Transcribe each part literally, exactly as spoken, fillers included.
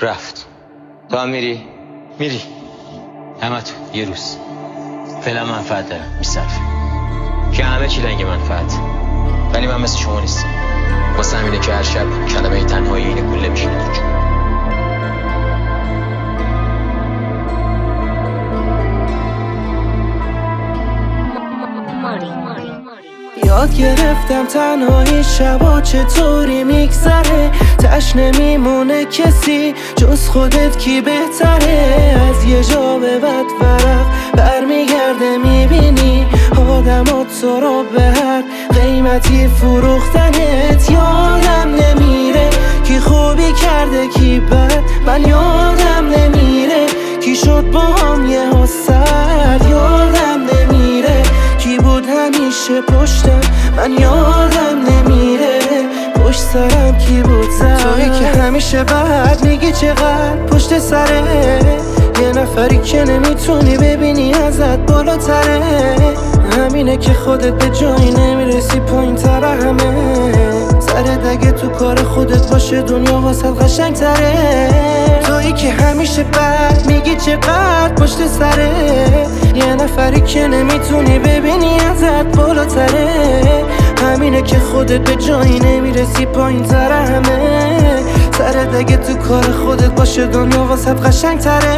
رفت. تو هم میری؟ میری همه تو یه روز فعلا منفعت دارم میصرفه که همه چی لنگ منفعت، ولی من مثل شما نیستم. واسه همینه که هر شب کلمه تنهایی اینه گله میشینه تو جون. یاد گرفتم تنهایی شبا چطوری میگذره، تش نمیمونه کسی جز خودت کی بهتره. از یه جا به بعد ورق برمیگرده میبینی آدمات تو رو به هر قیمتی فروختنت. یادم نمیره کی خوبی کرده کی بد، من یادم نمیره کی شد با هم یه حسد. یادم نمیره کی بود همیشه پشتم، من یادم نمیره پشت سرم کی بود زد. تویی که همیشه بعد میگی چقدر پشت سره، یه نفری که نمیتونی ببینی ازت بالاتره. همینه که خودت به جایی نمیرسی پایین تر همه. سرت اگه تو کار خودت باشه دنیا واسه قشنگ تره. تویی که همیشه بعد میگی چقدر پشت سره، یه نفری که نمیتونی ببینی ازت بالاتره. همینه که خودت به جایی نمیرسی پایین تر همه. سرت اگه تو کار خودت باشه دنیا واسه قشنگ تره.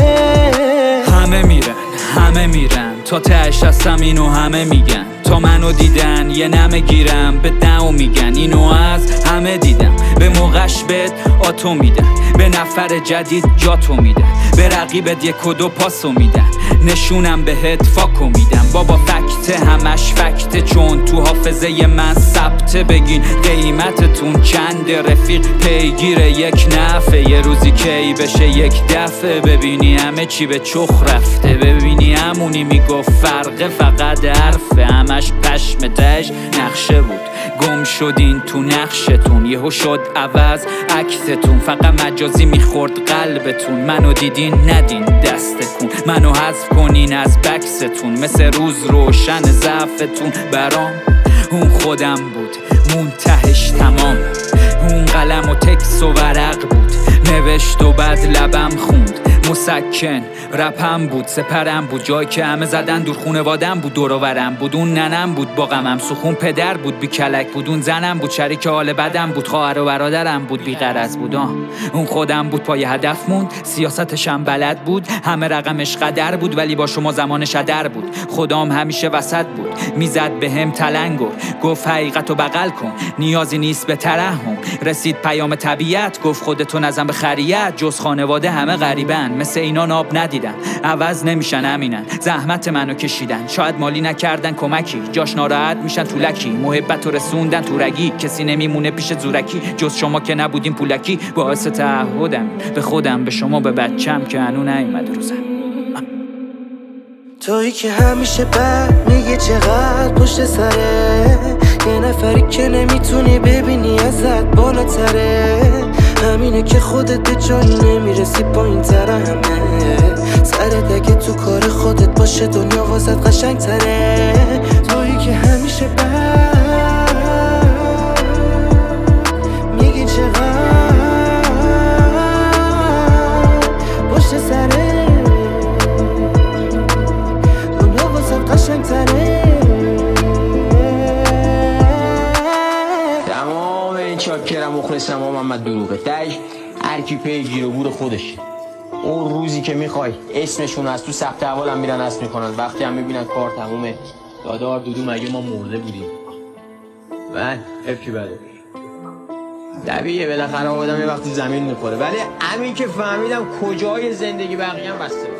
همه میرن همه میرن تا تهش هستم اینو همه میگن. تا منو دیدن یه نمه گیرم به دمو میگن اینو از همه دیدم. به موقعش بهت آتو میدن، به نفر جدید جاتو میدن، به رقیبت یک و دو پاسو میدن، نشونم بهت فاکو میدم. بابا فکته همش فکته چون تو حافظه من ثبته. بگین قیمتتون چنده رفیق پیگیر یک نفه. یه روزی کی بشه یک دفعه ببینی همه چی به چخ رفته. ببینی همونی میگفت فرقه فقط حرفه، همش پشم تش نقشه بود. گم شدین تو نقشتون یهو شد عوض عکستون. فقط مجازی میخورد قلبتون، منو دیدین ندین دستتون. منو حذف کنین از بکستون مثل روز روشن ضعفتون. برام اون خودم بود منتهش تمام. اون قلم و تکس و ورق بود نوشت و بعد لبم خوند. مسکن رپم بود سپرم بود، جایی که همه زدن دور خونوادم بود. دوروورم بود اون ننم بود با غمم سخون. پدر بود بی کلک بود اون زنم بود. شریک حال بدم بود خواهر و برادرم بود بی غرض بود. آه اون خودم بود پای هدف موند، سیاستشم بلد بود. همه رقمش قدر بود ولی با شما زمانش هدر بود. خدام همیشه وسط بود میزد به هم تلنگر. گفت حقیقتو بغل کن نیازی نیست به ترحم. رسید پیام طبیعت گفت خودتو نزن به خریت. جز خانواده همه غریبن مثل اینا ناب ندیدن. عوض نمیشن امینن زحمت منو کشیدن. شاید مالی نکردن کمکی جاش ناراحت میشن تو لکی. محبت رو رسوندن تو رگی کسی نمیمونه پیش زورکی. جز شما که نبودین پولکی باعث تعهدم به خودم به شما به بچم که هنو نیومد روزم. تویی که همیشه بعد میگه چقدر پشت سره، یه نفری که نمیتونی ببینی ازت بالاتره. همینه که خودت به جایی نمیرسی پایین تر همه. سرت اگه تو کار خودت باشه دنیا واسه قشنگ تره. تویی که همیشه بعد میگی چقدر پشت سره، دنیا واسه قشنگ تره. تمام این چاکرم مخلصم و محمد دروغه تش هر کی پی گیر و بور خودش. اون روزی که میخوای اسمشون از تو ثبت احوالم میرن اسم میکنن، وقتی هم میبینن کار تمومه دادار دودو مگه ما مرده بودیم. من افکی بده طبیعیه بالاخره آدم یه وقتی زمین میخوره، ولی همین که فهمیدم کجای زندگی بقیه هم بسته.